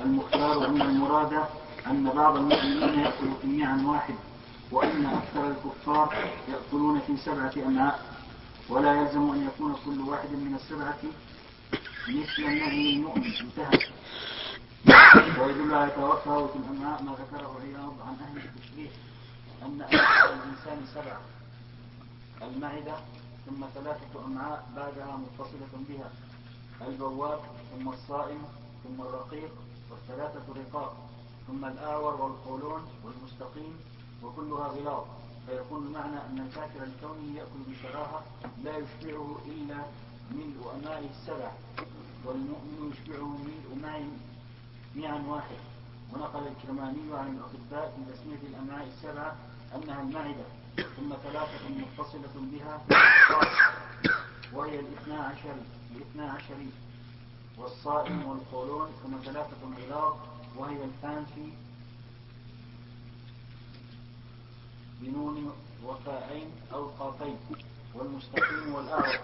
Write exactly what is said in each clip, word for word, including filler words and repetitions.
المختار أن المراد أن بعض المؤمنين يأكل في إناء واحد، وأن أكثر الكفار يأكلون في سبعة أمعاء، ولا يلزم أن يكون كل واحد من السبعة مثل النهي المؤمن. انتهى. ويدل على تفاوت الأمعاء ما ذكره عياض عن أهل التشريح أن أمعاء الإنسان سبعة: المعدة، ثم ثلاثة أمعاء بعدها متصلة بها: البواب، ثم الصائم، ثم الرقيق، والثلاثة رقاق، ثم الآور والقولون والمستقيم، وكلها غلاظ. فيكون المعنى أن الكافر لكونه يأكل بشراهة لا يشبعه إلا ملء أمعاء السبع، والمؤمن يشبعه ملء معا واحد. ونقل الكرماني عن الأطباء في تسمية الأمعاء السبعة أنها المعدة، ثم ثلاثة متصلة بها وهي الاثنى عشر الاثنى عشري، والصائم والقولون، ثم ثلاثة غلاظ وهي الفانفي بنون وفاءين أو قافين، والمستقيم والأعور.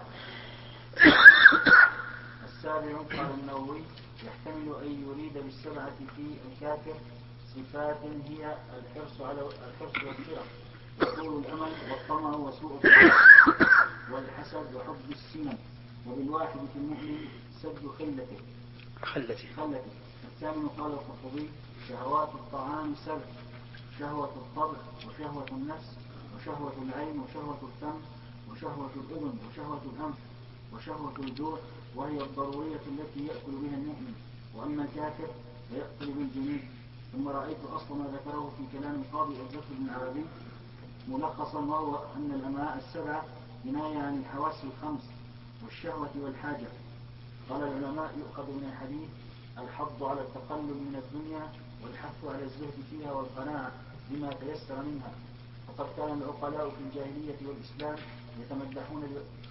السابع قال النووي يحتمل أن يريد بالسبعة في الكافر صفات هي الحرص على الحرص والشرف وطول الأمل والطمع وسوء الطمع والحسد وحب السنن. وبالواحد في المؤمن سد خلته خلته خلته. الثامن قال القرطبي شهوات الطعام سبع: شهوة الطبع، وشهوة النفس، وشهوة العين، وشهوة الفم، وشهوة الأذن، وشهوة الأنف، وشهوة الجوع، وهي الضرورية التي يأكل بها المؤمن. وأما الكافر فيأكل بالجميع. ثم رأيت أصل ما ذكره في كلام القاضي الزكي بن عربي ملخصا، وهو أن الأمعاء السبعة كناية عن الحواس الخمس والشهوة والحاجة. قال العلماء يؤخذ من الحديث الحض على التقلل من الدنيا والحث على الزهد فيها والقناعة بما تيسر منها. وقد كان العقلاء في الجاهلية والإسلام يتمدحون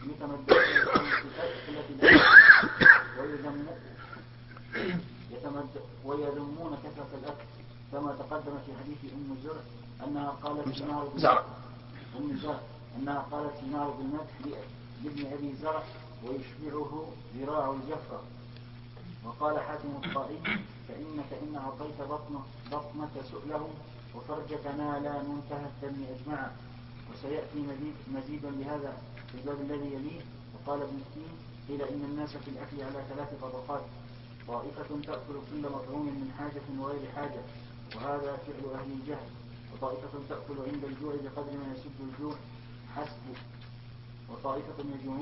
ويذمون كثرة الأكل، كما تقدم في حديث أم زرع أنها قالت في معرض المدح أنها قالت في معرض المدح لابن أبي زرع ويشبعه ذراع الجفرة. وقال حاتم الطائي فإنك إن أعطيت بطنك, بطنك سؤله وفرجك نالا منتهى الدم أجمعا. وسيأتي مزيدا لهذا في الباب الذي يليه. وقال ابن التين قيل إن الناس في الأكل على ثلاث طبقات: طائفة تأكل كل مطعوم من حاجة وغير حاجة، وهذا فعل أهل الجهل. وطائفة تأكل عند الجوع بقدر ما يسد الجوع حسب. وطائفة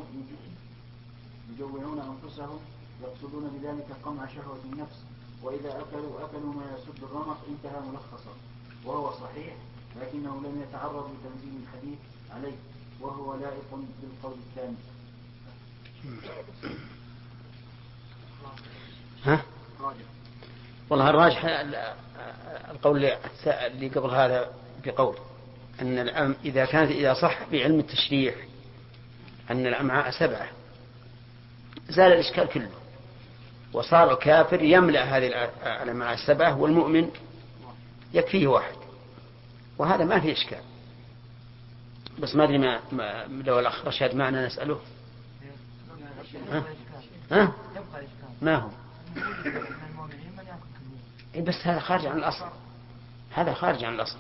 يجوعون أنفسهم يقصدون بذلك قمع شهوة النفس، وإذا أكلوا أكلوا ما يسد الرمق. انتهى ملخصا. وهو صحيح، لكنه لم يتعرض لتنزيل الحديث عليه، وهو لائق بالقول الثاني. ها؟ والله الراجح القول اللي قبل هذا بقول أن الأم إذا كانت إذا صح بعلم التشريح أن الأمعاء سبعة زال الإشكال كله، وصار الكافر يملأ هذه الأمعاء السبعة والمؤمن يكفيه واحد، وهذا ما فيه إشكال. بس ما أدري ما, ما لو الأخ رشاد معنا نسأله. ها؟ ها؟ ما هو إيه؟ بس هذا خارج عن الأصل، هذا خارج عن الأصل.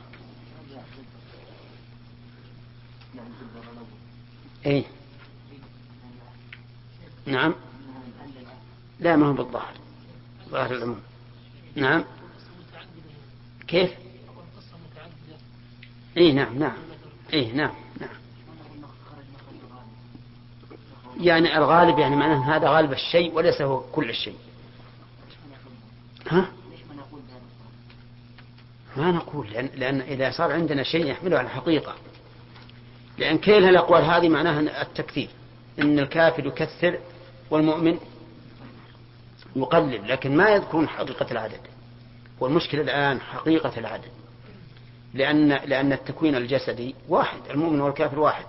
إيه نعم، لا ما هو بالظاهر، ظاهر العموم. نعم كيف؟ إيه نعم نعم إيه نعم نعم يعني الغالب، يعني معناه هذا غالب الشيء وليس هو كل الشيء. ها؟ ما نقول لأن, لأن إذا صار عندنا شيء يحمله على الحقيقة، لأن كلها الأقوال هذه معناها التكثير، إن الكافر يكثر والمؤمن يقلل، لكن ما يذكرون حقيقة العدد. والمشكلة الآن حقيقة العدد، لأن, لأن التكوين الجسدي واحد، المؤمن والكافر واحد،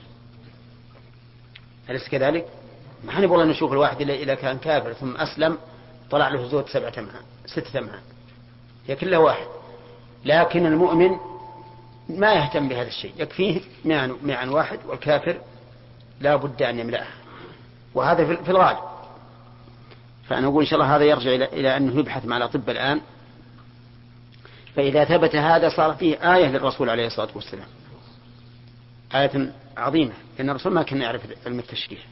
أليس كذلك؟ ما حنبغى والله نشوف الواحد إذا كان كافر ثم أسلم طلع له زود سبعة أمعاء ستة أمعاء، هي كلها واحد. لكن المؤمن ما يهتم بهذا الشيء، يكفيه معا واحد، والكافر لا بد أن يملأها، وهذا في الغالب. فأنا أقول إن شاء الله هذا يرجع إلى أنه يبحث مع الأطباء الآن، فإذا ثبت هذا صار فيه آية للرسول عليه الصلاة والسلام، آية عظيمة، لأن الرسول ما كان يعرف علم التشريح.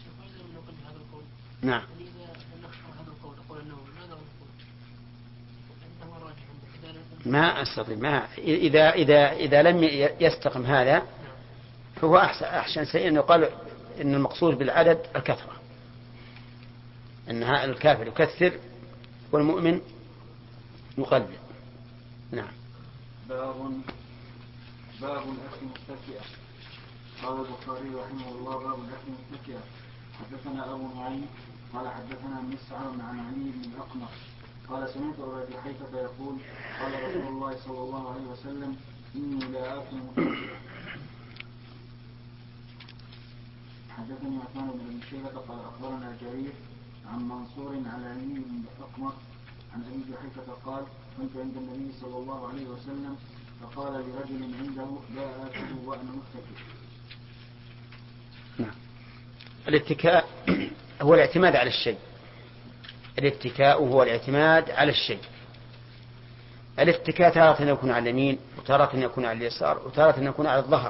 نعم. ما أستطيع ما إذا إذا إذا لم يستقم هذا فهو أحسن أحسن شيء أن يقال إن المقصود بالعدد الكثرة، أن الكافر يكثر والمؤمن يقلل. نعم. باب باب الأكل متكئا. قال البخاري رحمه الله باب الأكل متكئا. حدثنا أبو نعيم قال حدثنا مسعر عن علي بن الأقمر قال سمعت أبا جحيفة يقول قال رسول الله صلى الله عليه وسلم إني لا آكل متكئا. حدثني عثمان بن أبي شيبة قال أخبرنا جرير عن منصور عن علي بن الأقمر عن أبي جحيفة قال كنت عند النبي صلى الله عليه وسلم فقال لرجل عنده لا آكل وأنا متكئ. نعم. الاتكاء هو الاعتماد على الشيء. الاتكاء هو الاعتماد على الشيء. الاتكاء تارة يكون على اليمين وتارة يكون على اليسار وتارة يكون على الظهر.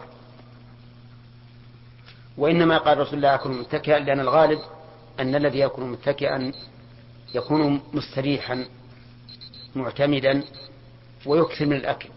وإنما قال رسول الله أكل متكئا لأن الغالب أن الذي يكون متكئا يكون مستريحا معتمدا ويكثر من الأكل،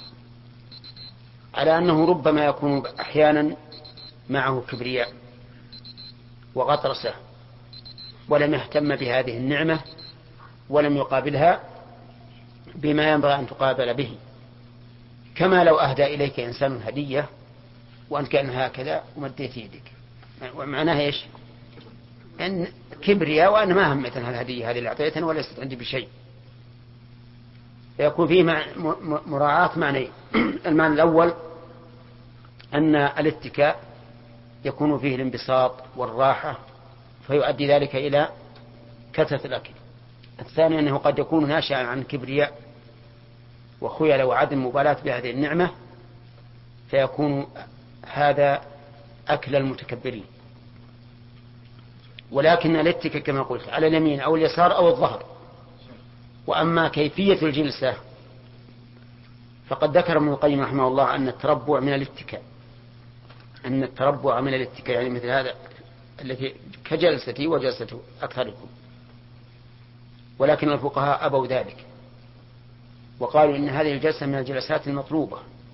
على أنه ربما يكون أحيانا معه كبرياء وغطرسة ولم يهتم بهذه النعمة ولم يقابلها بما ينبغي أن تقابل به، كما لو أهدى إليك إنسان هدية وأنت كان هكذا ومديت يدك، ومعناها إيش؟ أن كبرياء وأنا ما همت هالهدية هذه اللي أعطيتني وليست عندي بشيء. فيكون فيه مراعاة معنى. المعنى الأول أن الاتكاء يكون فيه الانبساط والراحة فيؤدي ذلك إلى كثرة الأكل. الثاني أنه قد يكون ناشئا عن كبرياء وخيل وعدم مبالاة بهذه النعمة فيكون هذا أكل المتكبرين. ولكن الاتكاء كما قلت على اليمين أو اليسار أو الظهر. وأما كيفية الجلسة فقد ذكر ابن القيم رحمه الله أن التربع من الاتكاء، أن التربع من الاتكاء يعني مثل هذا التي كجلستي وجلسة أكثركم، ولكن الفقهاء أبوا ذلك وقالوا إن هذه الجلسة من الجلسات المطلوبة.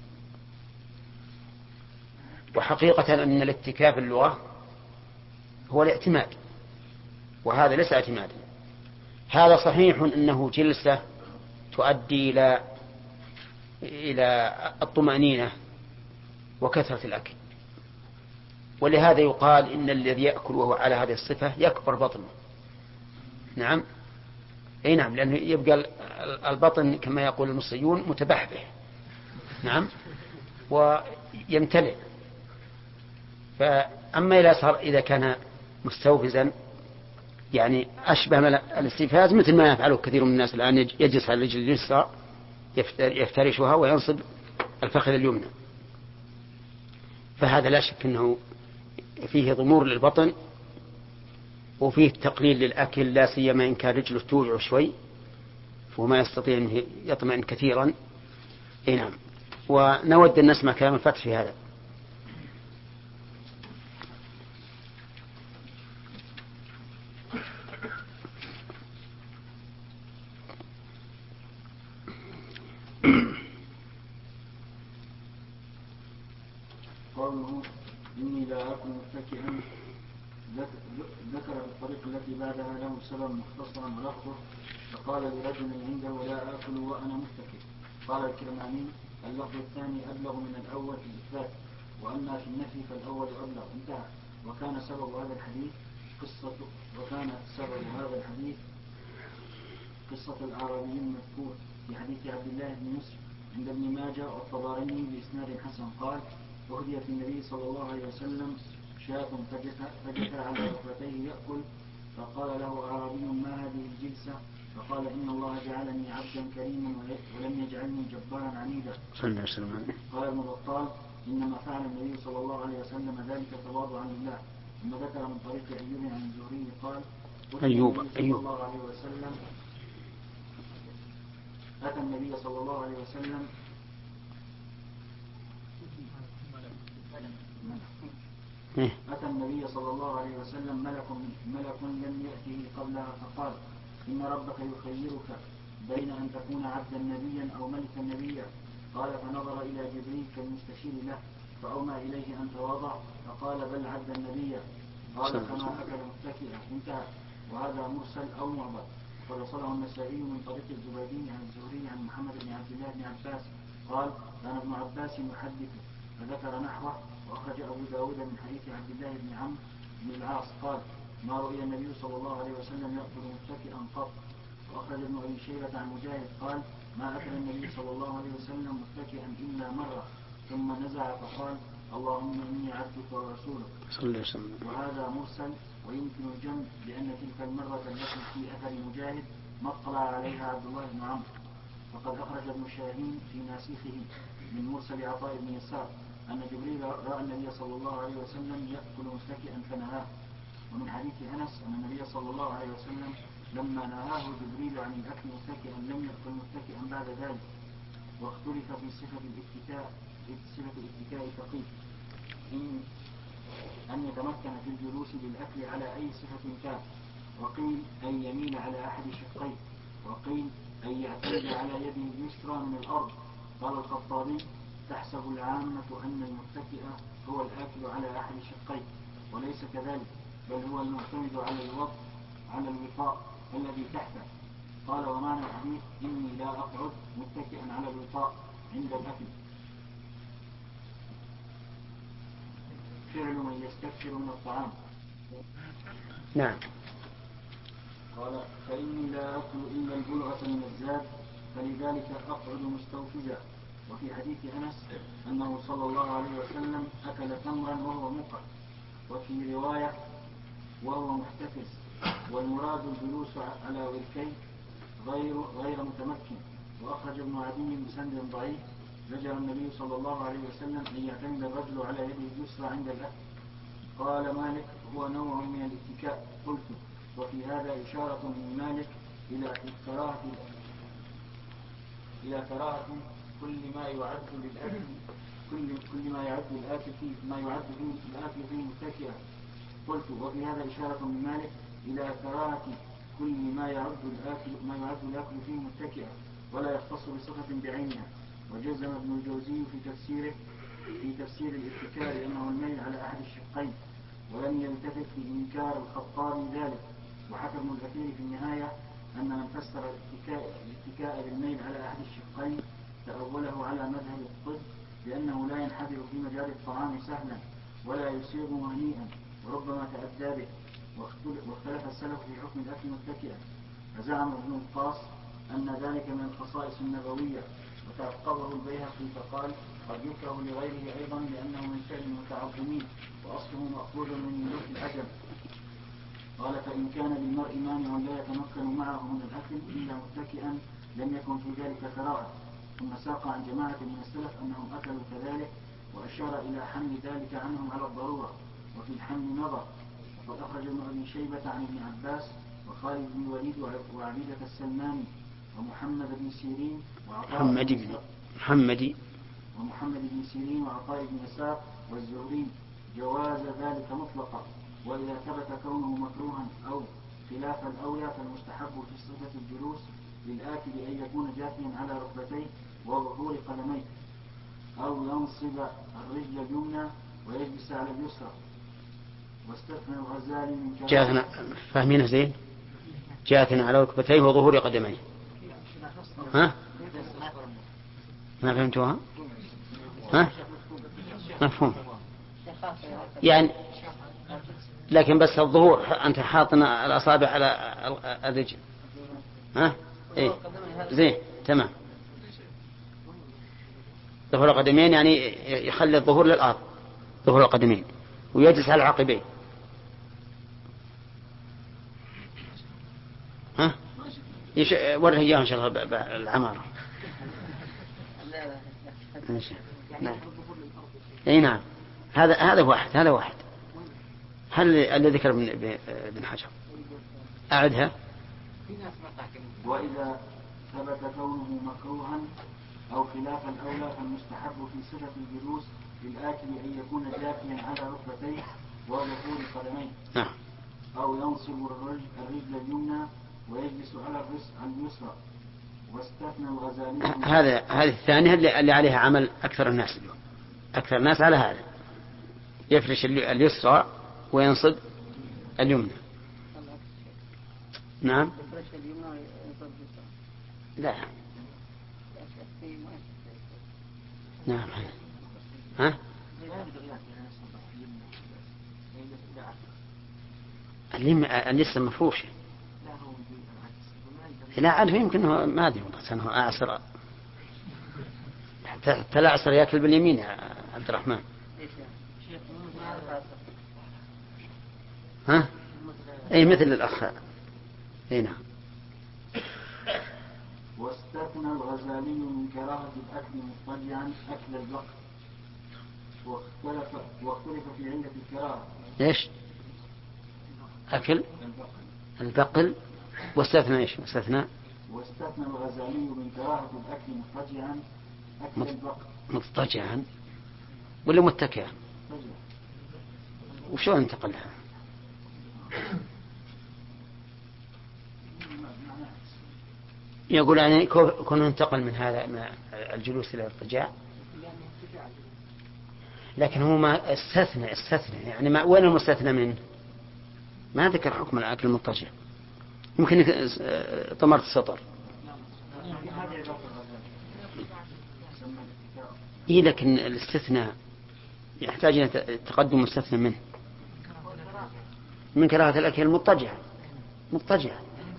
وحقيقة أن الاتكاء في اللغة هو الاعتماد، وهذا ليس اعتمادا. هذا صحيح أنه جلسة تؤدي إلى إلى الطمأنينة وكثرة الأكل، ولهذا يقال إن الذي يأكل وهو على هذه الصفة يكبر بطنه. نعم أي نعم، لأنه يبقى البطن كما يقول المصريون متبحبح. نعم ويمتلئ. فأما إذا صار إذا كان مستوفزا يعني أشبه الاستيفاز مثل ما يفعله كثير من الناس الآن، يجلس على الرجل اليسرى يفترشها وينصب الفخذ اليمنى، فهذا لا شك أنه فيه ضمور للبطن وفيه تقليل للأكل، لا سيما إن كان رجله توجع شوي وما يستطيع أن يطمئن كثيرا. إيه نعم. ونود أن نسمع كلام الفتح في هذا. قوله إني لا أكل متكئا ذكر في الطريق التي بعدها له سبب مختصرا ولفظه فقال لرجل عنده لا آكل وأنا متكئ. قال الكرماني اللفظ الثاني أبلغ من الأول في الإثبات، وأما في النفي فالأول أبلغ. انتهى. وكان سبب هذا الحديث قصة وكان سبب هذا الحديث قصة الأعرابي المذكور في حديث عبد الله بن يوسف عند ابن ماجه والطبراني بإسناد حسن قال وهدي في النبي صلى الله عليه وسلم شاة فجثى على ركبتيه يأكل فقال له أعرابي ما هذه الجلسة؟ فقال إن الله جعلني عبدا كريما ولم يجعلني جبارا عنيدا. قال ابن بطال إنما فعل النبي صلى الله عليه وسلم ذلك تواضعا لله. ثم ذكر من طريق أيوب عن الزهري قال أيوب صلى أيوب الله عليه وسلم أتى النبي صلى الله عليه وسلم أتى النبي صلى الله عليه وسلم ملك ملك لم يأته قبلها فقال إن ربك يخيرك بين أن تكون عبدا نبيا أو ملكا نبيا. قال فنظر إلى جبريل كالمستشير له فأومى إليه أن تواضع فقال بل عبدا نبيا. قال فما أكل متكئا. انتهى. وهذا مرسل أو معضل. قد وصله النسائي من طريق الزبيدي عن الزهري عن محمد بن عبد الله بن عباس قال كان ابن عباس يحدث فذكر نحوه. وأخرج أبو داود من حديث عبد الله بن عمرو بن العاص قال ما رؤي النبي صلى الله عليه وسلم يأكل متكئا قط. وأخرج ابن أبي شيبة عن مجاهد قال ما أكل النبي صلى الله عليه وسلم متكئا إلا مرة ثم نزع فقال اللهم إني عبدك ورسولك. وهذا مرسل ويمكن الجمع لأن تلك المرة التي في أثر مجاهد ما اطلع عليها عبد الله بن عمرو. فقد أخرج ابن شاهين في ناسخه من مرسل عطاء بن يسار أن جبريل رأى النبي صلى الله عليه وسلم يأكل متكئا فنهاه. ومن حديث أنس أن النبي صلى الله عليه وسلم لما نهاه جبريل عن الأكل متكئا لم يأكل متكئا بعد ذلك. واختلف في صفة الاتكاء صفة الاتكاء فقيل إن أن يتمكن في الجلوس بالأكل على أي صفة كان. وقيل أن يميل على أحد شقيه. وقيل أن يعتمد على يده اليسرى من الأرض. قال الخطابي تحسب العامة أن المتكئ هو الآكل على أحد شقيه وليس كذلك بل هو المعتمد على الوضع على الوطاء الذي تحته. قال ومعنى الحديث إني لا أقعد متكئا على الوطاء عند الأكل فعل من يستكثر من الطعام. نعم. قال فإني لا أكل إلا البلغة من الزاد فلذلك أقعد مستوفزا. وفي حديث أنس أنه صلى الله عليه وسلم أكل تمرا وهو مقع. وفي رواية وهو محتفز. والمراد الجلوس على وركيه غير غير متمكن. وأخرج ابن عدي بسند ضعيف زجر النبي صلى الله عليه وسلم أن يعتمد الرجل على يده اليسرى عند الأكل. قال مالك هو نوع من الاتكاء. قلت وفي هذا إشارة من مالك إلى كراهة إلى كراهة كل ما يعد للأكل كل كل ما يعد الآكل فيه ما يعد فيه الآكل فيه متكئا. قلت وفي هذا إشارة من مالك إلى كراهة كل ما يعد الآكل ما يعد الآكل فيه متكئا ولا يختص بصفة بعينها. وجزم ابن الجوزي في تفسيره في تفسير الاتكاء لأنه الميل على أحد الشقين ولم يلتفت في إنكار الخطابي ذلك. وحكى ابن الأثير في النهاية أن من فسر الاتكاء, الاتكاء بالميل على أحد الشقين تأوله على مذهب الطب لأنه لا ينحدر في مجال الطعام سهلا ولا يصيغه هنيئا وربما تأدى به. واختلف السلف في حكم الأكل متكئا. فزعم ابن القاص أن ذلك من الخصائص النبوية وتعقبه البيهقي فقال قد يكره لغيره أيضا لأنه من فعل المتعظمين وأصله مأخوذ من ملوك العجم. قال فإن كان للمرء مانع لا يتمكن معه من الأكل إلا متكئا لم يكن في ذلك كراهة. ثم ساق عن جماعة من السلف أنهم أكلوا كذلك وأشار إلى حمل ذلك عنهم على الضرورة. وفي الحمل نظر. وقد أخرج ابن أبي شيبة عن ابن عباس وخالد بن وليد وعبيدة السلماني ومحمد بن سيرين وعطاء محمد بن محمد ومحمد بن سيرين وعطاء بن يسار والزهري جواز ذلك مطلقا. وإذا ثبت كونه مكروها أو خلاف الأولى فالمستحب في صفة الجلوس للآكل أن يكون جاثيا على ركبتيه وظهور قدميه أو ينصب الرجل اليمنى ويجلس على اليسرى. واستثنى الغزالي من كلام جاثنا فاهمين زين جاثنا على ركبتيه وظهور قدميه. ها ما فهمتوها؟ ها مفهوم يعني لكن بس الظهور أنت حاطنا الأصابع على الرجل. ها إيه زين تمام. ظهور القدمين يعني يخلي الظهور للأرض ظهور القدمين ويجلس على العقبين. ها يش... وره إياه إن شاء الله بالعمارة. نعم أي نعم هذا هذا واحد هذا واحد. هل الذي ذكر ابن حجر أعدها. وإذا ثبت كونه مكروها أو خلاف الأولى فالمستحب في صفة الجلوس للآكل أن يكون جافيا على ركبتيه وظهور قدميه، نعم. أو ينصب الرجل اليمنى ويجلس على الرسل اليسرى. واستثنى الغزالي هذا هذه الثانية اللي عليها عمل أكثر الناس اليوم. أكثر الناس على هذا، يفرش اليسرى وينصب اليمنى. نعم. لا. نعم. ها؟ اليسرى مفروشة. لا عارف، يمكن هو ما أدري والله، سنه أعصر حتى لا أعصر يأكل باليمين يا عبد الرحمن. ها؟ أي مثل الأخ. أي نعم. واستثنى الغزالي من كراهة الأكل مضطجعا أكل البقر، واختلف واختلف في علة الكراهة. إيش؟ أكل البقل. واستثنى إيش؟ واستثنى واستثنى الغزالي من كراهة الأكل مضطجعا أكل البقر. مضطجعا ولا متكئا؟ وشو انتقلها؟ يقول يعني كونه انتقل من هذا من الجلوس إلى الارتجاع، لكن هو ما استثنى استثنى يعني ما وين المستثنى منه؟ ما ذكر حكم الأكل المضطجع. يمكن طمرت السطر. إيه، لكن الاستثناء يحتاج إلى تقدم مستثنى منه. من كراهة الأكل المضطجع مضطجع.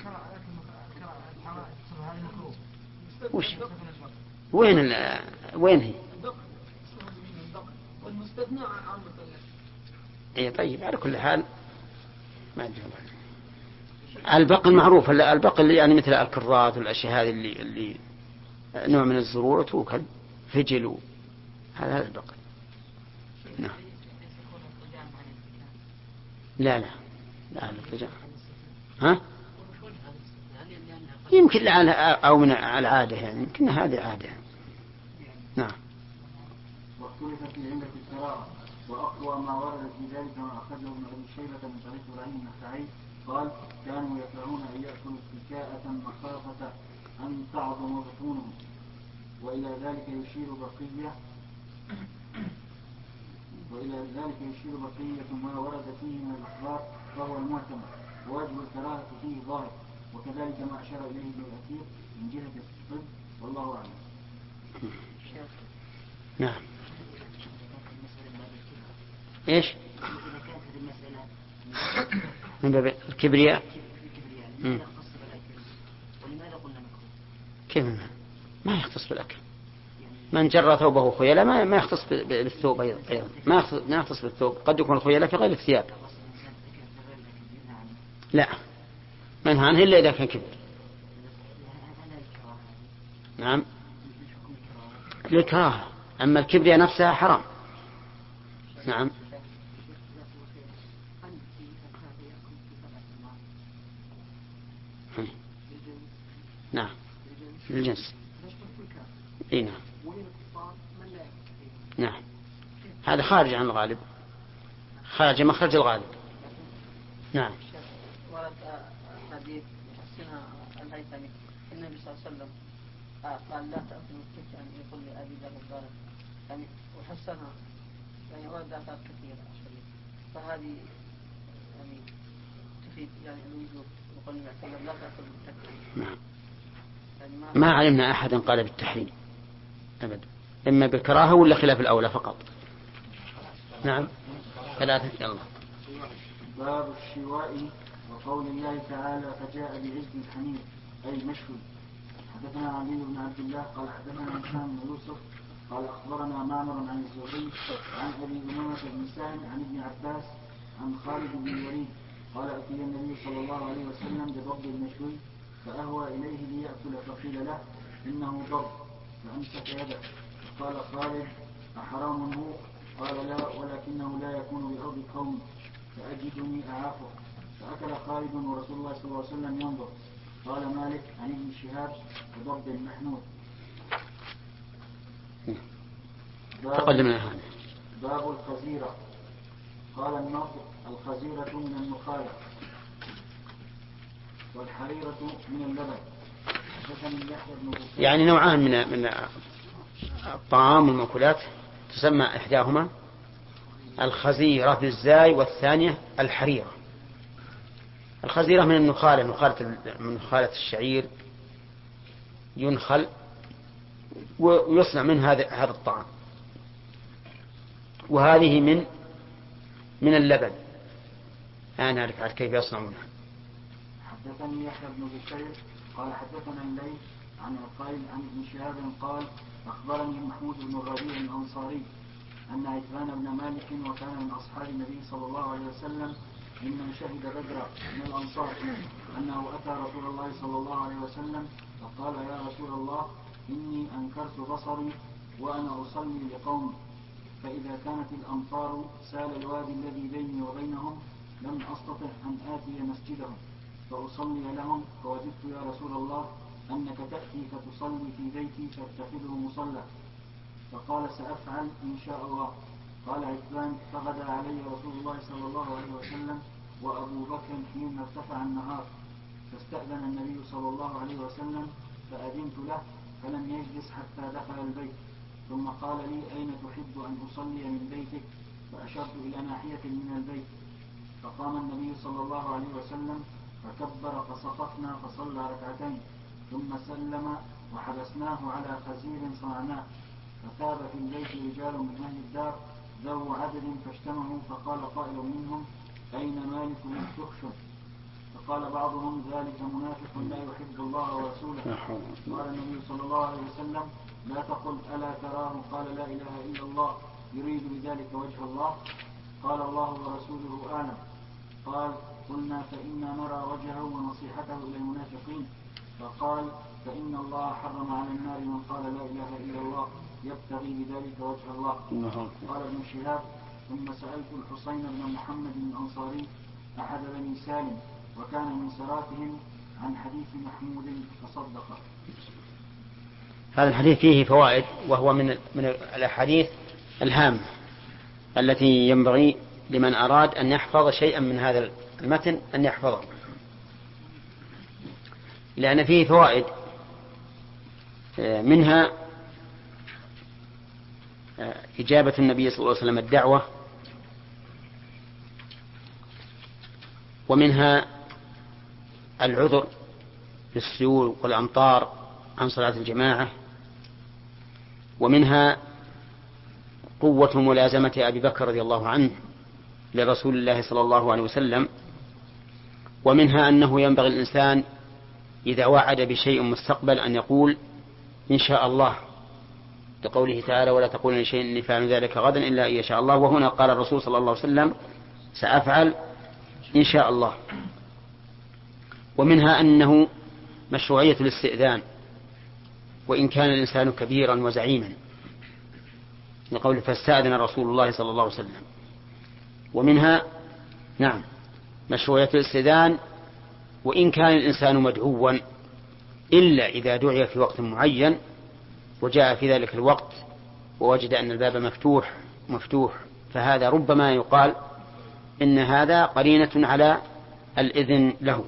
وش وين ال... وين هي؟ اي طيب، على كل حال ما ادري. البقل معروف، البقل يعني مثل الكرات والاشياء هذه اللي اللي نوع من الزرورة توكل فجل، هذا هذا البقل. نعم. لا لا لا الارتجاع. ها؟ يمكن لعلها أو من العادة، يعني يمكن هذه عادة. نعم. واختلف في علة الكراهة، وأقوى ما ورد في ذلك ما أخرجه ابن أبي شيبة من طريق إبراهيم النخعي قال: كانوا يكرهون أن يأكلوا اتكاءة مخافة أن تعظم بطونهم. وإلى ذلك يشير بقية وإلى ذلك يشير بقية ما ورد فيه من الأخبار فهو المعتمد، ووجه الكراهة فيه ظاهر، وكذلك ما أشار إليه ابن الأثير من جهة الطب، والله أعلم. نعم. إيش؟ من باب الكبرياء. كيف ما يختص بالأكل؟ من جر ثوبه خيلاء ما ما يختص بالثوب أيضا، ما يختص ما يختص بالثوب، قد يكون الخيلاء في غير الثياب. لا، منها عنه إلا إذا كان كبر. نعم. للكراهة، أما الكبرياء نفسها حرام. نعم. نعم للجنس. اي نعم. نعم هذا خارج عن الغالب، خارج مخرج الغالب. نعم. ورد حديث يحسنها الهيثمي النبي صلى الله عليه وسلم قال لا تأكلوا الكتة، يعني يقول لأبي ذر الضارب يعني وحسنها، يعني ورد آثار كثيرة فهذه يعني تفيد يعني الوجوب. يقول النبي صلى الله عليه وسلم لا تأكلوا الكتة. نعم. يعني ما, ما علمنا أحدا قال بالتحريم أبدا، إما بالكراهة ولا خلاف الأولى فقط. نعم. ثلاثة. يلا. باب الشواء وقول الله تعالى: فجاء بعجل حنيف أي مشوي. حدثنا علي بن عبد الله قال حدثنا هشام بن يوسف قال أخبرنا معمر عن الزهري عن أبي أمامة بن سهل عن ابن عباس عن خالد بن الوليد قال: أتي النبي صلى الله عليه وسلم بضب المشوي فأهوى إليه ليأكل فقيل له: إنه ضب، فأمسك يده. فقال خالد: أحرام هو؟ قال: لا، ولكنه لا يكون بأرض قوم فأجدني أعافه. فأكل خالد ورسول الله صلى الله عليه وسلم ينظر. قال مالك عن ابن شهاب وضرب المحنود. تقدمنا هذا. باب الخزيرة. قال الناظر الخزيرة من النخالة والحريرة من اللبن. يعني نوعان من من الطعام والمأكولات تسمى إحداهما الخزيرة بالزاي والثانية الحريرة. الخزيرة من النخالة، نخالة من نخالة الشعير ينخل ويصنع من هذا هذا الطعام، وهذه من من اللبن. أنا نعرف كيف يصنعونها. حدثني يحيى بن بكير قال حدثنا الليث عن عقيل عن ابن شهاب قال أخبرني محمود بن الربيع الأنصاري أن عتبان بن مالك وكان من أصحاب النبي صلى الله عليه وسلم ممن شهد بدرا من الأنصار أنه أتى رسول الله صلى الله عليه وسلم فقال يا رسول الله إني أنكرت بصري وأنا أصلي لقومي، فإذا كانت الأمطار سال الوادي الذي بيني وبينهم لم أستطع أن آتي مسجدهم فأصلي لهم، فوجدت يا رسول الله أنك تأتي فتصلي في بيتي فاتخذه مصلى، فقال سأفعل إن شاء الله. قال عتبان فغدا علي رسول الله صلى الله عليه وسلم وأبو بكر حين ارتفع النهار، فاستأذن النبي صلى الله عليه وسلم فأذنت له فلم يجلس حتى دخل البيت، ثم قال لي أين تحب أن أصلي من بيتك؟ فأشرت إلى ناحية من البيت، فقام النبي صلى الله عليه وسلم فكبر فصففنا فصلى ركعتين ثم سلم وحبسناه على خزير صنعناه، فثاب في البيت رجال من أهل الدار ذو عدد فاجتمعوا، فقال قائل منهم أين مالك بن تخشن؟ فقال بعضهم ذلك منافق لا يحب الله ورسوله. قال النبي صلى الله عليه وسلم لا تقل ألا تراه قال لا إله إلا الله يريد بذلك وجه الله؟ قال الله ورسوله أعلم. قال قلنا فإنا نرى وجهه ونصيحته إلى المنافقين. فقال فإن الله حرم على النار من قال لا إله إلا الله يبتغي بذلك وجه الله. قال ابن شهاب ثم سألت الحسين بن محمد الأنصاري أحد بني سالم وكان من سراتهم عن حديث محمود فصدق. هذا الحديث فيه فوائد، وهو من من الأحاديث الهامة التي ينبغي لمن أراد أن يحفظ شيئا من هذا المتن أن يحفظه، لأن فيه فوائد. منها إجابة النبي صلى الله عليه وسلم الدعوة، ومنها العذر بالسيول والأمطار عن صلاة الجماعة، ومنها قوة ملازمة أبي بكر رضي الله عنه لرسول الله صلى الله عليه وسلم، ومنها أنه ينبغي الإنسان إذا وعد بشيء مستقبل أن يقول إن شاء الله، لقوله تعالى ولا تقولن لشيء إني فاعل ذلك غدا إلا أن يشاء الله، وهنا قال الرسول صلى الله عليه وسلم سأفعل إن شاء الله. ومنها أنه مشروعية الاستئذان وإن كان الإنسان كبيرا وزعيما، لقوله فاستأذن رسول الله صلى الله عليه وسلم. ومنها نعم مشروعية الاستئذان وإن كان الإنسان مدعوا، إلا إذا دعي في وقت معين وجاء في ذلك الوقت ووجد أن الباب مفتوح مفتوح فهذا ربما يقال إن هذا قرينة على الإذن له.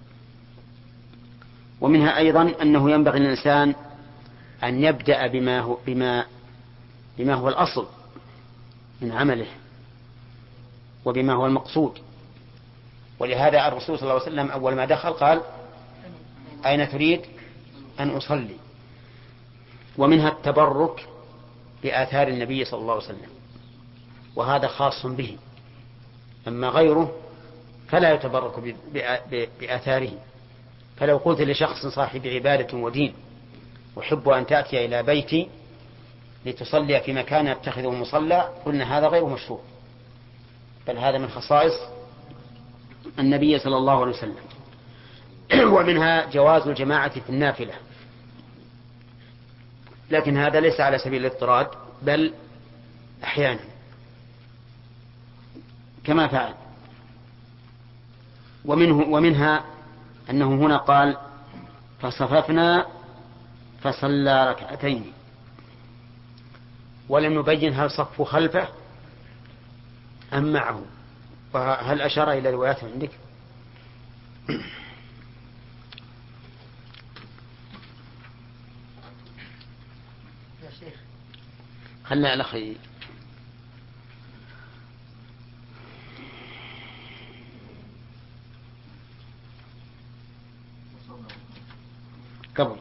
ومنها أيضا أنه ينبغي للإنسان أن يبدأ بما هو, بما بما هو الأصل من عمله وبما هو المقصود، ولهذا الرسول صلى الله عليه وسلم أول ما دخل قال أين تريد أن أصلي. ومنها التبرك بآثار النبي صلى الله عليه وسلم، وهذا خاص به، أما غيره فلا يتبرك بآثاره. فلو قلت لشخص صاحب عبادة ودين أحب أن تأتي إلى بيتي لتصلي في مكان يتخذه مصلى، قلنا هذا غير مشروع، بل هذا من خصائص النبي صلى الله عليه وسلم. ومنها جواز الجماعة في النافلة، لكن هذا ليس على سبيل الاضطراد بل أحيانا كما فعل. ومنه ومنها أنه هنا قال فصففنا فصلى ركعتين، ولم يبين هل صفوا خلفه أم معه، وهل أشار إلى روايات عندك؟ يا شيخ خلنا على خير. قبل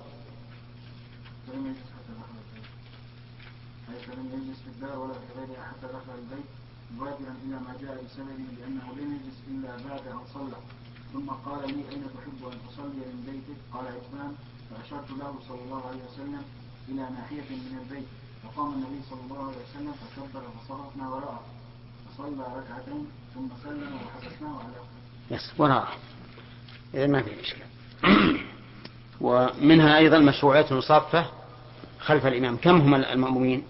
فلم يجلس في الدار ولا في غيرها حتى دخل البيت مبادرا الى ما جاء بسببه، لانه لم يجلس الا بعد ان صلى، ثم قال لي اين تحب ان تصلي من بيتك؟ قال عتبان، فاشرت له صلى الله عليه وسلم الى ناحيه من البيت، فقام النبي صلى الله عليه وسلم فكبر فصرفنا وراءه فصلى ركعتين ثم سلم وحبسناه على بس وراءه، إذا ما في إشكال. ومنها أيضا مشروعية المصافة خلف الإمام. كم هم المأمومين؟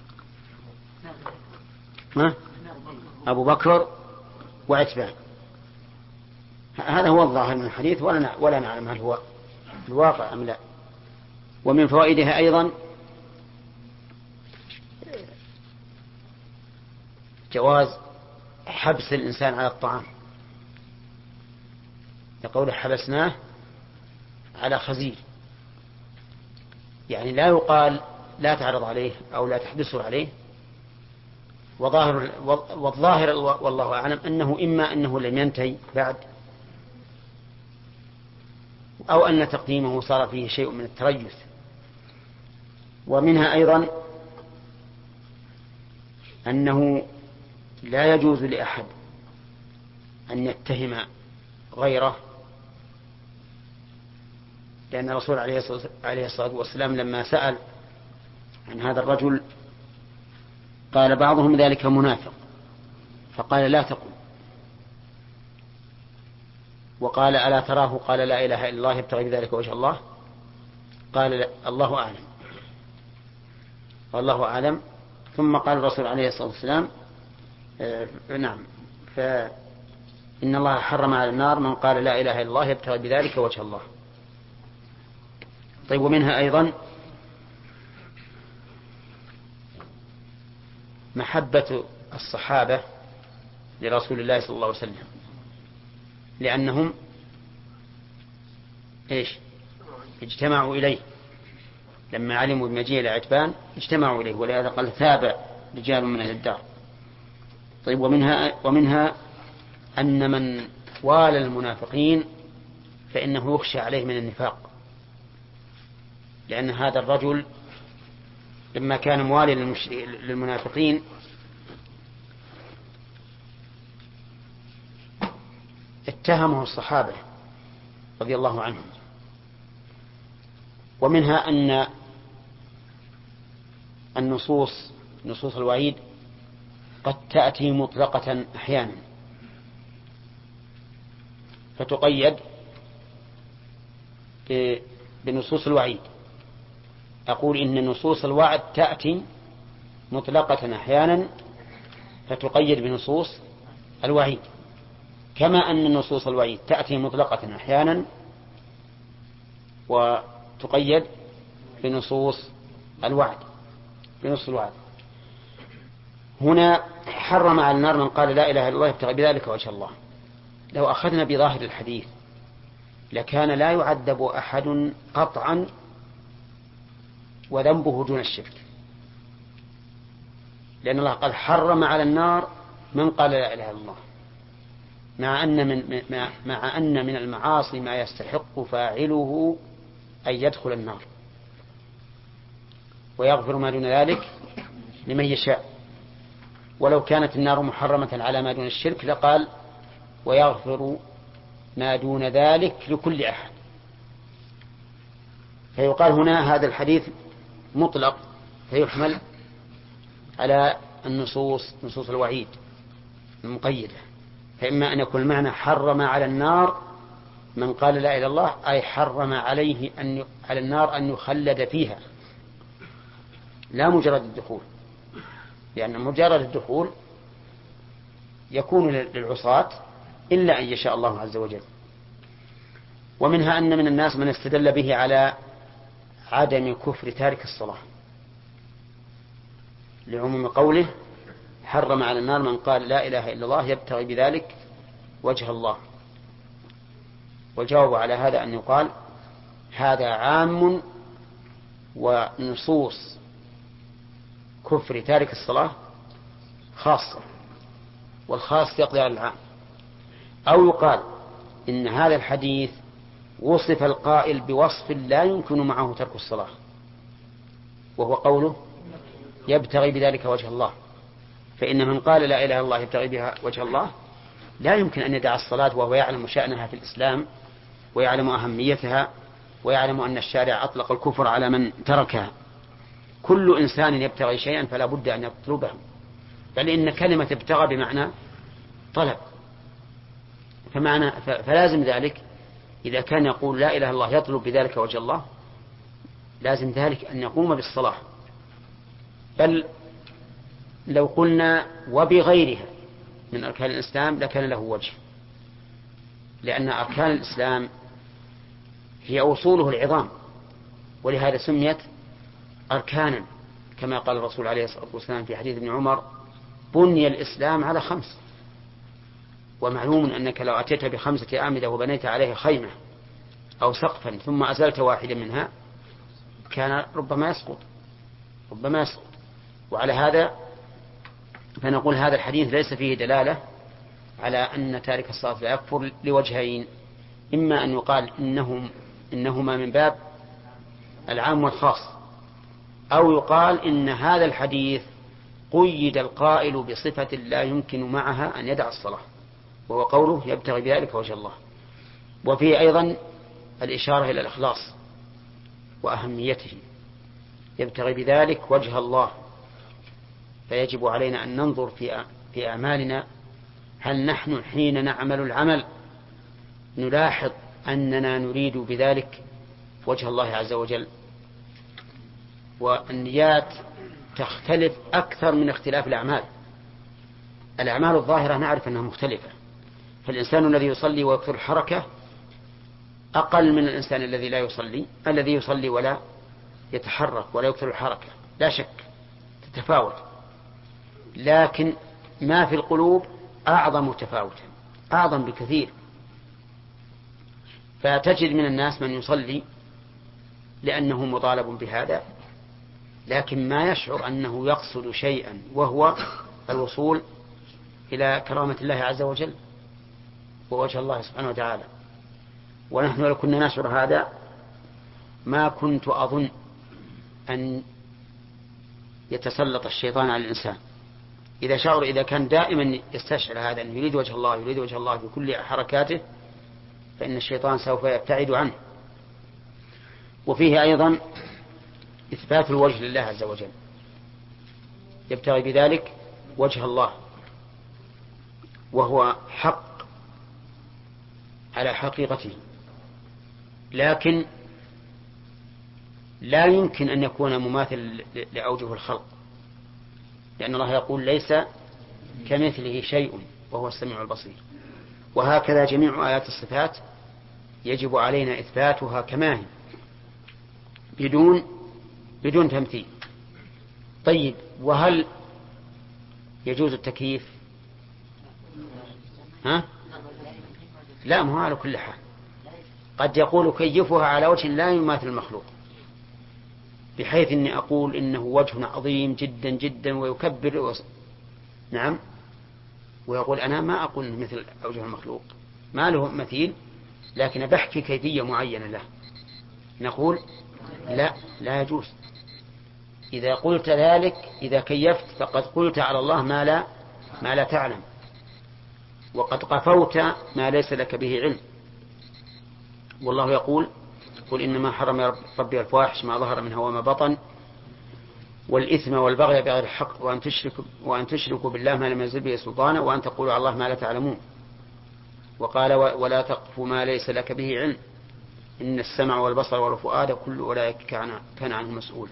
ما؟ أبو بكر وعتبان، هذا هو الظاهر من الحديث، ولا ولا نعلم هل هو الواقع أم لا. ومن فوائدها أيضا جواز حبس الإنسان على الطعام، يقول حبسناه على خزير، يعني لا يقال لا تعرض عليه أو لا تحبسه عليه. وظاهر والظاهر والله أعلم أنه إما أنه لم ينتهي بعد، أو أن تقديمه صار فيه شيء من التريث. ومنها أيضا أنه لا يجوز لأحد أن يتهم غيره، لأن الرسول عليه الصلاة والسلام لما سأل عن هذا الرجل قال بعضهم ذلك منافق، فقال لا تقل، وقال ألا تراه؟ قال لا إله إلا الله يبتغي بذلك وجه الله، قال لا الله أعلم والله أعلم. ثم قال الرسول عليه الصلاة والسلام آه نعم فإن الله حرم على النار من قال لا إله إلا الله يبتغي بذلك وجه الله. طيب، ومنها أيضا محبة الصحابة لرسول الله صلى الله عليه وسلم، لأنهم إيش اجتمعوا إليه لما علموا بمجيء العتبان، اجتمعوا إليه، ولهذا قال تابع رجال من أهل الدار. طيب، ومنها ومنها أن من والى المنافقين فإنه يخشى عليه من النفاق، لأن هذا الرجل لما كان موالي للمنافقين اتهمه الصحابة رضي الله عنهم. ومنها أن النصوص نصوص الوعيد قد تأتي مطلقة أحيانا فتقيد بنصوص الوعيد. أقول إن نصوص الوعد تأتي مطلقة أحيانا فتقيد بنصوص الوعيد، كما أن نصوص الوعيد تأتي مطلقة أحيانا وتقيد بنصوص الوعد بنص الوعد. هنا حرم على النار من قال لا إله إلا الله يبتغي بذلك وجه الله. لو أخذنا بظاهر الحديث لكان لا يعذب أحد قطعا وذنبه دون الشرك، لأن الله قال حرم على النار من قال لا إله إلا الله، مع أن من مع أن من المعاصي ما يستحق فاعله أن يدخل النار، ويغفر ما دون ذلك لمن يشاء. ولو كانت النار محرمة على ما دون الشرك لقال ويغفر ما دون ذلك لكل أحد. فيقال هنا هذا الحديث مطلق فيحمل على النصوص نصوص الوعيد المقيدة، فإما أن يكون المعنى حرم على النار من قال لا إله إلا الله، أي حرم عليه أن على النار أن يخلد فيها، لا مجرد الدخول، لأن مجرد الدخول يكون للعصاة إلا أن يشاء الله عز وجل. ومنها أن من الناس من استدل به على عدم كفر تارك الصلاة لعموم قوله حرم على النار من قال لا إله إلا الله يبتغي بذلك وجه الله. والجواب على هذا أن يقال هذا عام، ونصوص كفر تارك الصلاة خاصة، والخاص يقضي على العام. أو يقال إن هذا الحديث وصف القائل بوصف لا يمكن معه ترك الصلاة، وهو قوله يبتغي بذلك وجه الله. فإن من قال لا إله إلا الله يبتغي بها وجه الله لا يمكن أن يدع الصلاة وهو يعلم شأنها في الإسلام ويعلم أهميتها ويعلم أن الشارع أطلق الكفر على من تركها. كل إنسان يبتغي شيئا فلا بد أن يطلبه، بل إن كلمة ابتغى بمعنى طلب، فمعنى فلازم ذلك إذا كان يقول لا إله إلا الله يطلب بذلك وجه الله لازم ذلك أن يقوم بالصلاة. بل لو قلنا وبغيرها من أركان الإسلام لكان له وجه، لأن أركان الإسلام هي أصوله العظام، ولهذا سميت أركانا، كما قال الرسول عليه الصلاة والسلام في حديث ابن عمر بني الإسلام على خمس. ومعلوم أنك لو أتيت بخمسة أعمدة وبنيت عليه خيمة أو سقفا ثم أزلت واحدا منها كان ربما يسقط ربما يسقط وعلى هذا فنقول هذا الحديث ليس فيه دلالة على أن تارك الصلاة لا يكفر لوجهين: إما أن يقال إنهم إنهما من باب العام والخاص، أو يقال إن هذا الحديث قيد القائل بصفة لا يمكن معها أن يدع الصلاة، وهو قوله يبتغي بذلك وجه الله. وفيه أيضا الإشارة إلى الإخلاص وأهميته، يبتغي بذلك وجه الله. فيجب علينا أن ننظر في في أعمالنا هل نحن حين نعمل العمل نلاحظ أننا نريد بذلك وجه الله عز وجل. والنيات تختلف أكثر من اختلاف الأعمال. الأعمال الظاهرة نعرف أنها مختلفة، فالإنسان الذي يصلي ويكثر الحركة أقل من الإنسان الذي لا يصلي الذي يصلي ولا يتحرك ولا يكثر الحركة، لا شك تتفاوت. لكن ما في القلوب أعظم تفاوتا، أعظم بكثير. فتجد من الناس من يصلي لأنه مطالب بهذا، لكن ما يشعر أنه يقصد شيئا وهو الوصول إلى كرامة الله عز وجل ووجه الله سبحانه وتعالى. ونحن لو كنا نشعر هذا ما كنت أظن أن يتسلط الشيطان على الإنسان. إذا شعر إذا كان دائما يستشعر هذا أن يريد وجه الله يريد وجه الله في كل حركاته فإن الشيطان سوف يبتعد عنه. وفيه أيضا إثبات الوجه لله عز وجل، يبتغي بذلك وجه الله، وهو حق على حقيقته، لكن لا يمكن أن يكون مماثل لأوجه الخلق، لأن الله يقول ليس كمثله شيء وهو السميع البصير. وهكذا جميع آيات الصفات يجب علينا إثباتها كما هي بدون بدون تمثيل. طيب، وهل يجوز التكييف؟ ها؟ لا، مو على كل حال. قد يقول كيفها على وجه لا يماثل المخلوق، بحيث إني أقول إنه وجه عظيم جدا جدا ويكبر و... نعم، ويقول أنا ما أقول مثل أوجه المخلوق ما له مثيل، لكن بحكي كيفية معينة له. نقول لا، لا يجوز. إذا قلت ذلك إذا كيفت فقد قلت على الله ما لا ما لا تعلم، وقد قفوت ما ليس لك به علم. والله يقول قل إنما حرم ربي الفواحش ما ظهر منها وما بطن والإثم والبغي بغير الحق وأن تشركوا وأن تشركوا بالله ما لم ينزل به سلطانا وأن تقولوا على الله ما لا تعلمون. وقال ولا تقف ما ليس لك به علم إن السمع والبصر والفؤاد كل أولئك كان عنه مسؤولا.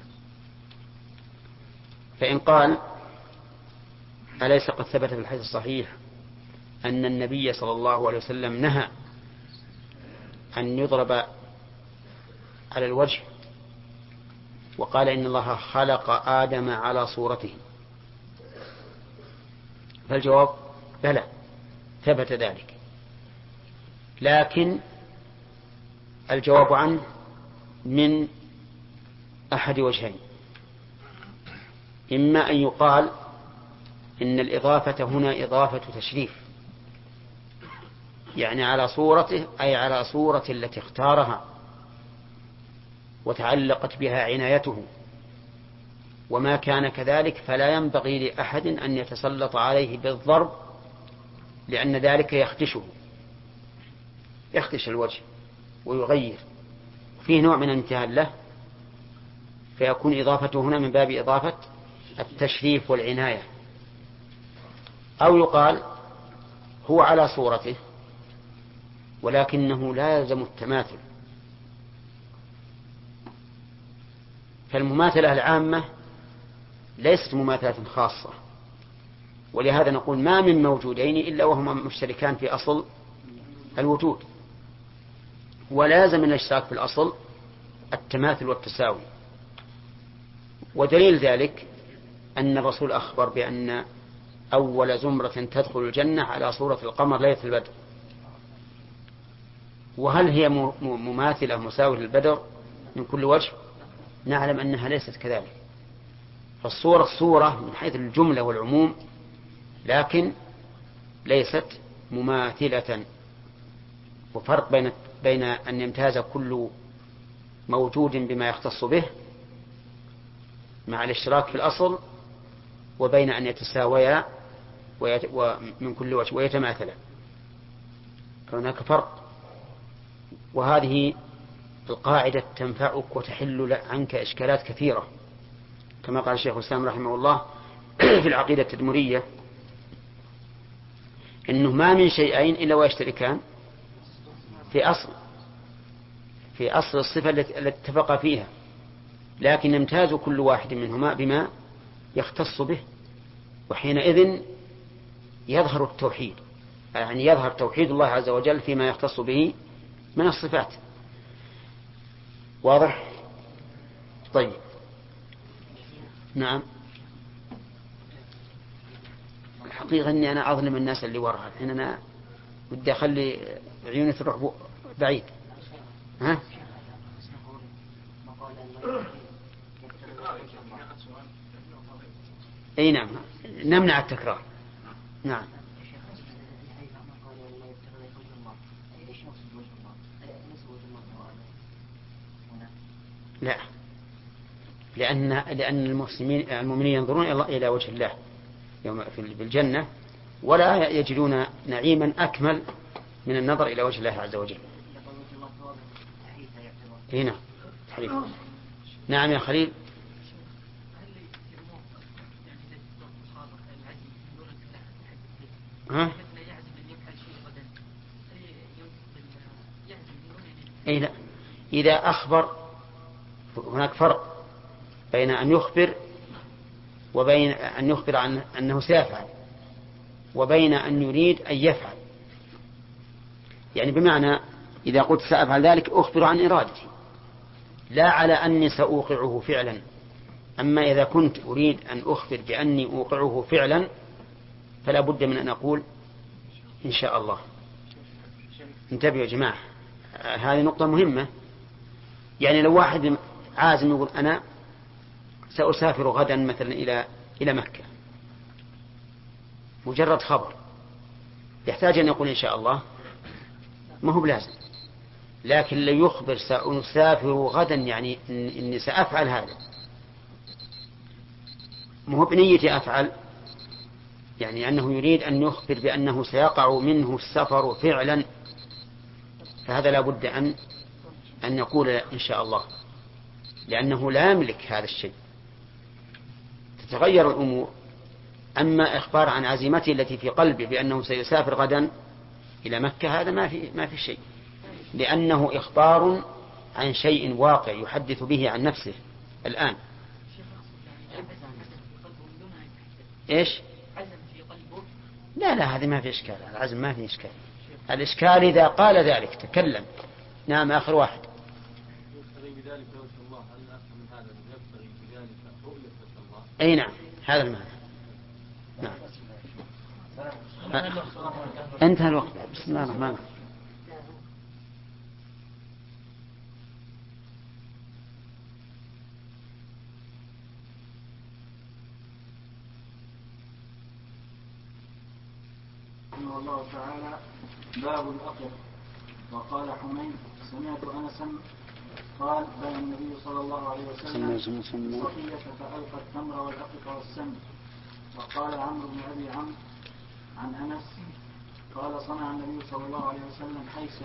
فإن قال أليس قد ثبت في الحديث الصحيح أن النبي صلى الله عليه وسلم نهى أن يضرب على الوجه، وقال إن الله خلق آدم على صورته، فالجواب بلى ثبت ذلك، لكن الجواب عنه من أحد وجهين: إما أن يقال إن الإضافة هنا إضافة تشريف، يعني على صورته أي على صورة التي اختارها وتعلقت بها عنايته، وما كان كذلك فلا ينبغي لأحد أن يتسلط عليه بالضرب، لأن ذلك يخدشه يخدش الوجه ويغير فيه نوع من الامتهان له، فيكون إضافته هنا من باب إضافة التشريف والعناية. أو يقال هو على صورته ولكنه لا يلزم التماثل، فالمماثلة العامة ليست مماثلة خاصة، ولهذا نقول ما من موجودين إلا وهما مشتركان في أصل الوجود، ولازم الاشتراك في الأصل التماثل والتساوي. ودليل ذلك أن الرسول أخبر بأن أول زمرة تدخل الجنة على صورة القمر ليلة البدر، وهل هي مماثلة مساوية للبدر من كل وجه؟ نعلم أنها ليست كذلك، فالصورة صورة من حيث الجملة والعموم، لكن ليست مماثلة. وفرق بين بين أن يمتاز كل موجود بما يختص به مع الاشتراك في الأصل، وبين أن يتساويا ومن كل وجه ويتماثلا، فهناك فرق. وهذه القاعدة تنفعك وتحل عنك إشكالات كثيرة، كما قال الشيخ الإسلام رحمه الله في العقيدة التدمرية: إنه ما من شيئين إلا ويشتركان في أصل في أصل الصفة التي اتفق فيها، لكن يمتاز كل واحد منهما بما يختص به، وحينئذ يظهر التوحيد، يعني يظهر توحيد الله عز وجل فيما يختص به من الصفات. واضح؟ طيب، نعم. الحقيقة أني أنا أظلم الناس اللي وراها، الحين أنا بدي أخلي عيوني تروح بعيد. ها؟ أي نعم، نمنع التكرار. نعم. لا، لأن لأن المسلمين المؤمنين ينظرون إلى وجه الله يوم في الجنة، ولا يجدون نعيما أكمل من النظر إلى وجه الله عز وجل. هنا حبيب. نعم يا خليل. ها؟ أي لا، إذا أخبر هناك فرق بين أن يخبر وبين أن يخبر عن أنه سيفعل، وبين أن يريد أن يفعل. يعني بمعنى إذا قلت سأفعل ذلك أخبر عن إرادتي، لا على أني سأوقعه فعلا. أما إذا كنت أريد أن أخبر بأني أوقعه فعلا فلا بد من أن أقول إن شاء الله. انتبهوا يا جماعة، هذه نقطة مهمة. يعني لو واحد عازم يقول أنا سأسافر غدا مثلا إلى إلى مكة، مجرد خبر، يحتاج أن يقول إن شاء الله؟ ما هو بلازم. لكن لو يخبر سأسافر غدا يعني إني سأفعل هذا، ما هو بنيتي أفعل، يعني أنه يريد أن يخبر بأنه سيقع منه السفر فعلا، فهذا لا بد أن أن يقول إن شاء الله، لأنه لا يملك هذا الشيء، تتغير الأمور. أما إخبار عن عزيمته التي في قلبه بأنه سيسافر غدا إلى مكة، هذا ما في ما في شيء، لأنه إخبار عن شيء واقع يحدث به عن نفسه الآن. إيش؟ لا لا هذه ما في إشكال، العزم ما في إشكال. الإشكال إذا قال ذلك تكلم. نعم آخر واحد. أي نعم هذا المعنى. نعم. انتهى الوقت. بسم الله الرحمن الرحيم. رحمه الله تعالى باب الأقر. وقال حميد سمعت أنسا قال بين النبي صلى الله عليه وسلم صفية فألقى التمر والأقط والسم. وقال عمرو بن أبي عمرو عن أنس قال صنع النبي صلى الله عليه وسلم حيسا.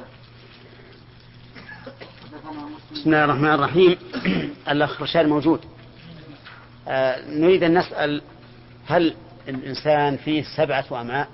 بسم الله الرحمن الرحيم. الأخ رشاد موجود. آه نريد أن نسأل هل الإنسان فيه سبعة أمعاء؟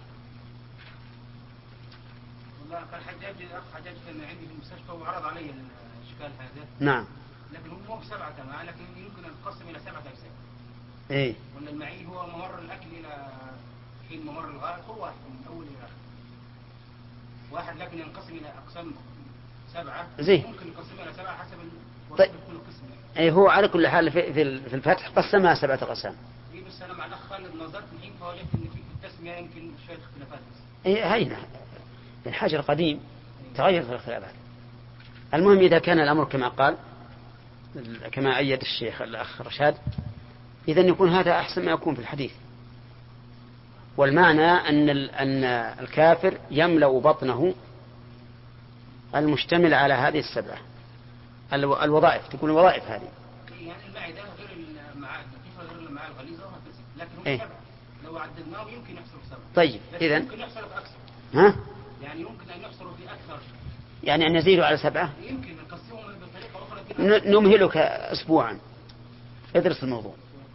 والله قال حجاج الأخ حجاج كان عندي في المستشفى وعرض علي الإشكال هذا. نعم. لكن هو مو سبعة أمعاء لكن يمكن أن تقسم إلى سبعة أجزاء. إيه. وأن المعي هو ممر الأكل إلى حين ممر الغائط هو واحد من أول إلى آخر. واحد لكن ينقسم إلى أقسام سبعة. زي. ممكن يقسم إلى سبعة حسب طيب. كل قسم. أي هو على كل حال في في الفتح قسمها سبعة أقسام. إيه بس أنا مع الأخ خالد نظرت الحين فوجدت إن في التسمية يمكن شوية اختلافات بس. إيه هينا الحجر القديم تغير الاختلافات. المهم إذا كان الأمر كما قال كما أيد الشيخ الأخ رشاد إذن يكون هذا أحسن ما يكون في الحديث. والمعنى أن أن الكافر يملأ بطنه المشتمل على هذه السبعة الوظائف. تكون الوظائف هذه يعني المعدة غير المعاد كيف غير المعاد الغليظة وهكذا لكن هم إيه؟ سبعة لو عددناهم يمكن يحصلوا سبعة. طيب إذن يمكن يحصلوا في أكثر. ها؟ يعني يمكن أن يحصلوا في أكثر. يعني أن يزيدوا على سبعة. يمكن نقسمهم بطريقة أخرى. نمهلك أسبوعا ادرس الموضوع.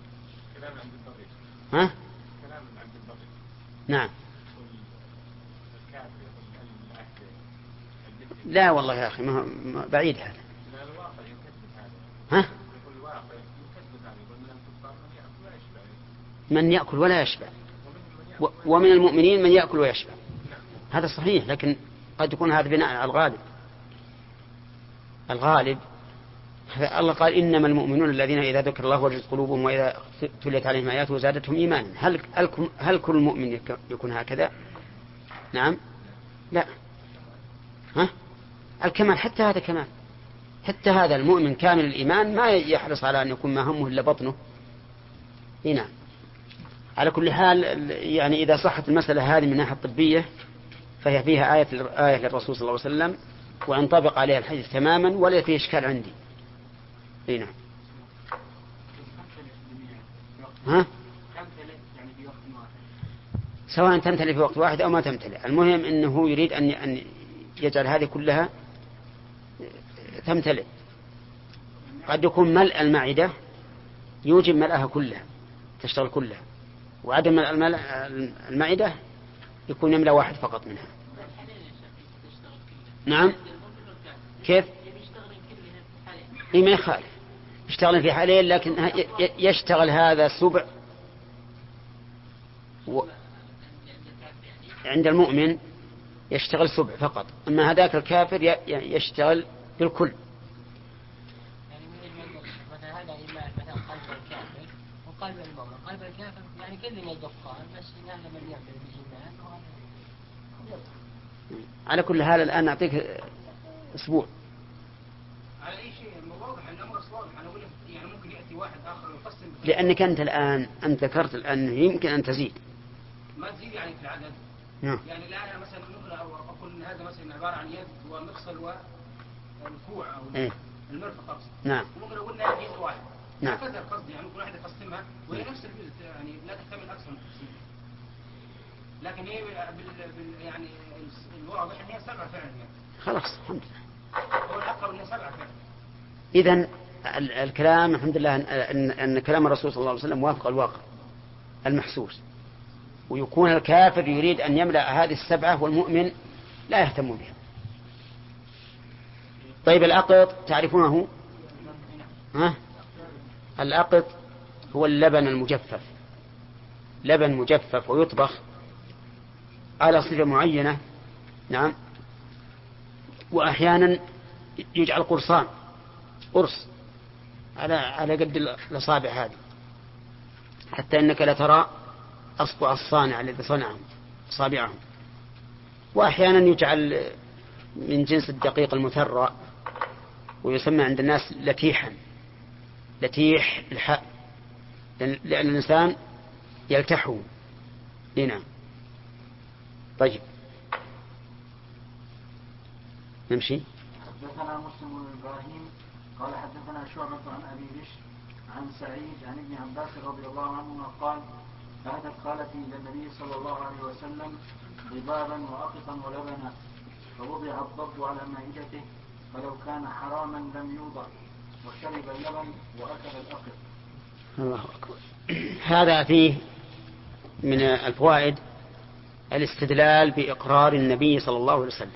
ها؟ نعم. لا والله يا أخي ما بعيد هذا. ها؟ من يأكل ولا يشبع ومن المؤمنين من يأكل ويشبع. هذا صحيح لكن قد يكون هذا بناء على الغالب. الغالب الله قال إنما المؤمنون الذين إذا ذكر الله وجلت قلوبهم وإذا تليت عليهم آياته زادتهم إيمانا. هل هل كل مؤمن يكون هكذا؟ نعم. لا. ها؟ الكمال حتى هذا كمال. حتى هذا المؤمن كامل الإيمان ما يحرص على أن يكون ما همه إلا بطنه. نعم. على كل حال يعني إذا صحت المسألة هذه من ناحية طبية فهي فيها آية آية للرسول صلى الله عليه وسلم وينطبق عليها الحديث تماما ولا فيه إشكال عندي. نعم. ها؟ سواء تمتلئ في وقت واحد أو ما تمتلئ المهم أنه يريد أن أن يجعل هذه كلها تمتلئ. قد يكون ملء المعدة يوجب ملأها كلها تشتغل كلها وعدم ملء المعدة يكون يملأ واحد فقط منها. نعم. كيف؟ إيه ما يخالف يشتغل في حالين لكن يشتغل هذا سبع و... عند المؤمن يشتغل سبع فقط أما هذاك الكافر يشتغل بالكل. يعني مثلا هذا إلا مثلا قلب الكافر وقلب المؤمن. قلب الكافر يعني كل ما يدقان بس هذا من يعمل بالإيمان على كل حال الآن أعطيك أسبوع. على أي شيء واضح الأمر واضح. أنا أقول يعني ممكن يأتي واحد آخر ويقسم. لأنك أنت الآن أنت ذكرت الآن يمكن أن تزيد. ما تزيد يعني في العدد. نعم. يعني الآن أنا مثلا ممكن أقول إن هذا مثلا عبارة عن يد ومفصل والكوع أو إيه؟ المرفق أقصد. نعم. ممكن أقول إنها جزء واحد. نعم. هذا القصد يعني ممكن واحد يقسمها وهي نفس الجزء يعني لا تحتمل أكثر من تقسيم. لكن هي بال بال يعني الواضح إن هي سبعة فعلا يعني. خلاص الحمد لله. هو الأقرب إنها سبعة فعلا. إذن الكلام الحمد لله أن, أن كلام الرسول صلى الله عليه وسلم موافق الواقع المحسوس ويكون الكافر يريد أن يملأ هذه السبعة والمؤمن لا يهتم بها. طيب الأقط تعرفونه؟ ها؟ الأقط هو اللبن المجفف. لبن مجفف ويطبخ على صفة معينة. نعم. وأحيانا يجعل قرصان قرص على على قد الأصابع هذه، حتى إنك لا ترى أصبع الصانع الذي صنعهم أصابعهم. وأحيانا يجعل من جنس الدقيق المثرى، ويسمى عند الناس لتيحا، لتيح الحاء، لأن الإنسان يلتحه. نعم. طيب نمشي. حدثنا مسلم بن إبراهيم قال حدثنا شعبة عن أبي بشر عن سعيد عن ابن عباس رضي الله عنهما قال أهدت خالتي إلى النبي صلى الله عليه وسلم ضبابا وأقطا ولبنا، فوضع الضب على مائدته، فلو كان حراما لم يوضع، وشرب اللبن وأكل الأقط. الله أكبر. هذا فيه من الفوائد الاستدلال بإقرار النبي صلى الله عليه وسلم،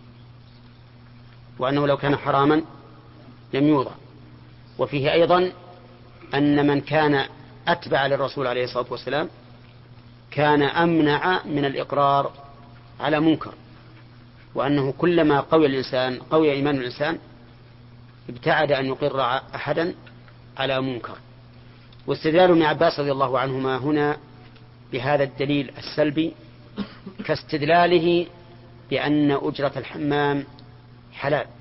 وأنه لو كان حراما لم يوضع. وفيه أيضا أن من كان أتبع للرسول عليه الصلاة والسلام كان أمنع من الإقرار على منكر، وأنه كلما قوي الإنسان قوي إيمان الإنسان ابتعد أن يقر أحدا على منكر. واستدلال ابن عباس رضي الله عنهما هنا بهذا الدليل السلبي كاستدلاله بأن أجرة الحمام حلال،